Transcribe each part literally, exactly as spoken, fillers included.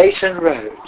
Ayton Road.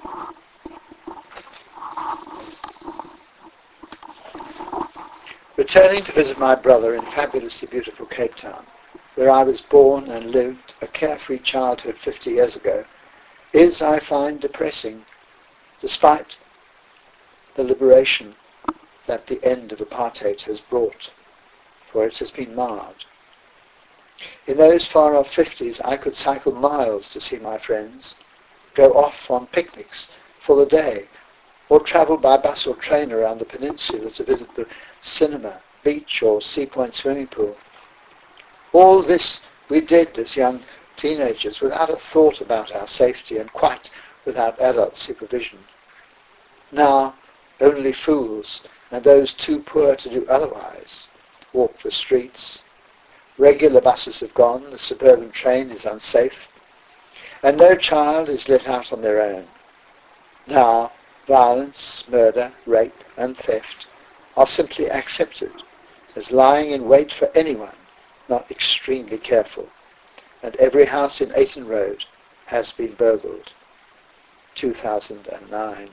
Returning to visit my brother in fabulously beautiful Cape Town, where I was born and lived a carefree childhood fifty years ago, is, I find, depressing, despite the liberation that the end of apartheid has brought, for it has been marred. In those far-off fifties, I could cycle miles to see my friends, go off on picnics for the day, or travel by bus or train around the peninsula to visit the cinema, beach or Sea Point swimming pool. All this we did as young teenagers without a thought about our safety and quite without adult supervision. Now, only fools and those too poor to do otherwise walk the streets. Regular buses have gone, the suburban train is unsafe, and no child is let out on their own. Now, violence, murder, rape and theft are simply accepted as lying in wait for anyone not extremely careful, and every house in Ayton Road has been burgled. two thousand nine.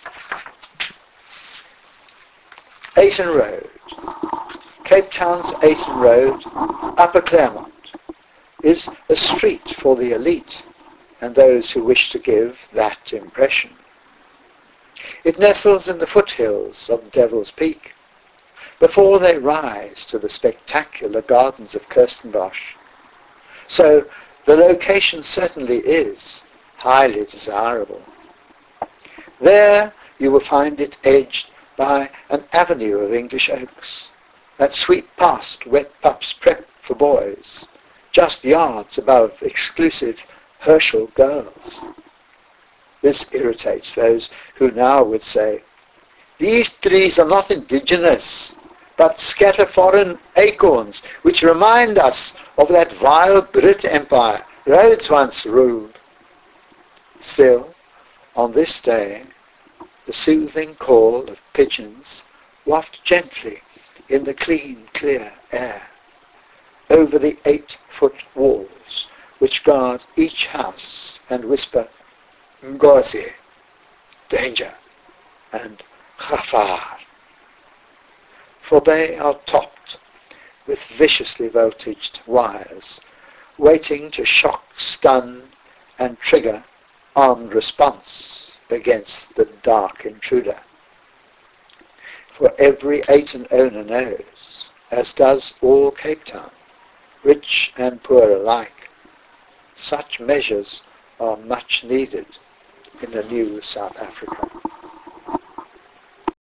Ayton Road. Cape Town's Ayton Road, Upper Claremont, is a street for the elite and those who wish to give that impression. It nestles in the foothills of Devil's Peak, before they rise to the spectacular gardens of Kirstenbosch. So the location certainly is highly desirable. There you will find it edged by an avenue of English oaks that sweep past Wet Pup's Prep for boys, just yards above exclusive Herschel girls. This irritates those who now would say, these trees are not indigenous, but scatter foreign acorns which remind us of that vile Brit Empire Rhodes once ruled. Still, on this day, the soothing call of pigeons waft gently in the clean, clear air over the eight-foot walls which guard each house and whisper, Ngozi, danger, and Khafar, for they are topped with viciously voltaged wires, waiting to shock, stun, and trigger armed response against the dark intruder. For every Ayton owner knows, as does all Cape Town, rich and poor alike, such measures are much needed in the new South Africa.